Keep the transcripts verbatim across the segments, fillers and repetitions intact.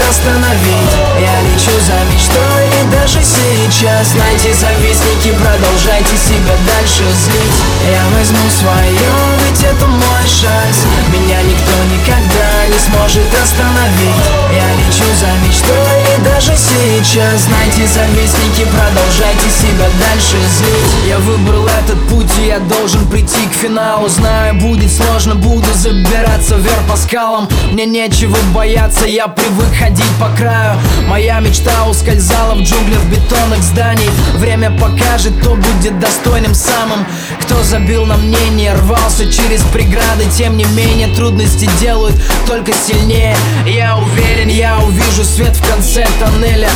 остановить. Я лечу за мечтой, и даже сейчас знаете, завистники, продолжайте себя дальше злить. Я возьму свое, ведь это мой шанс. Меня никто никогда не сможет остановить. Я лечу за мечтой, и даже сейчас знаете, завистники, продолжайте себя дальше злить. Я выбрал этот путь, и я должен прийти к финалу. Знаю, будет сложно, буду забираться вверх по скалам. Мне нечего бояться, я привык ходить по краю. Моя мечта ускользала в джунглях бетонных зданий. Время покажет, кто будет достойным самым. Кто забил на мнение, рвался через преграды. Тем не менее, трудности делают только сильнее. Я уверен, я увижу свет в конце тоннеля.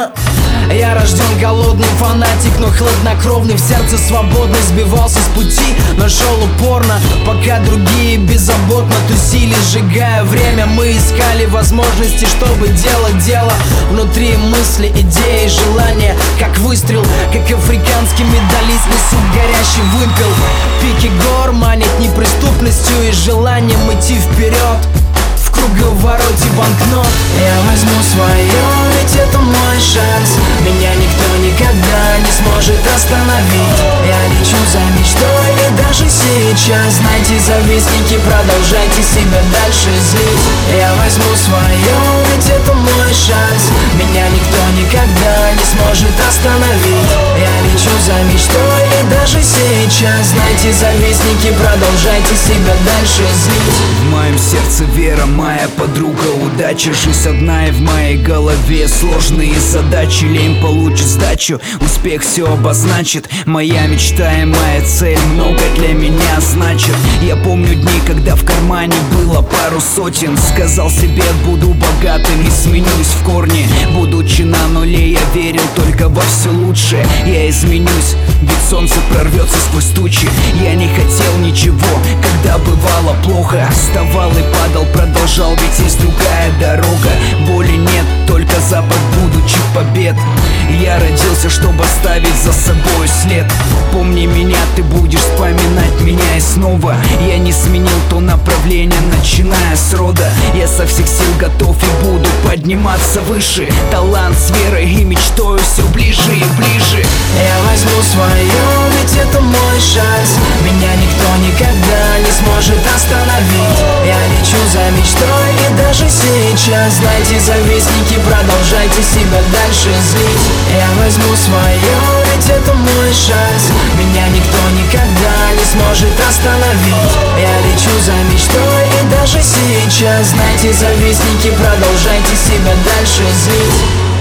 Я рожден голодный фанатик, но хладнокровный, в сердце свободный. Сбивался с пути, но шел упорно, пока другие беззаботно тусили. Сжигая время, мы искали возможности, чтобы делать дело. Внутри мысли, идеи, желания, как выстрел, как африканский медалист, несу горящий вымпел. Пики гор манят неприступностью и желанием идти вперед. В круговороте банкнот. Я возьму свое, ведь это мой шанс. Меня никто никогда не сможет остановить. Я лечу за мечтой, и даже сейчас знаете, завистники, продолжайте себя дальше злить. Я возьму свое, ведь это мой шанс. Меня никто никогда не сможет остановить. Я лечу за мечтой, и даже сейчас знаете, завистники, продолжайте себя дальше злить. В моем сердце вера, моя подруга, удача. Жизнь одна, и в моей голове сложные задачи. Лень получит сдачу, успех все обозначит. Моя мечта и моя цель много для меня значит. Я помню дни, когда в кармане было пару сотен. Сказал себе, буду богатым и сменюсь в корне. Будучи на нуле, я верил только во все лучшее. Я изменюсь, ведь солнце прорвется сквозь тучи. Я не хотел ничего, когда бывало плохо. Вставал и падал, продолжал, ведь есть другая дорога. Боли нет, только запах будущих побед. Я родился, чтобы оставить за собой след. Помни меня, ты будешь вспоминать меня и снова. Я не сменил то направление, начиная с рода. Я со всех сил готов и буду подниматься выше. Талант с верой и мечтой все ближе и ближе. Я возьму свое, ведь это мой шанс. Меня никто никогда не сможет остановить. Я лечу за мечтой, и даже сейчас знаете, завистники, продолжайте себя дальше злить. Я возьму свое, ведь это мой шанс. Меня никто никогда не сможет остановить. Я лечу за мечтой, и даже сейчас знаете, завистники, продолжайте себя дальше злить.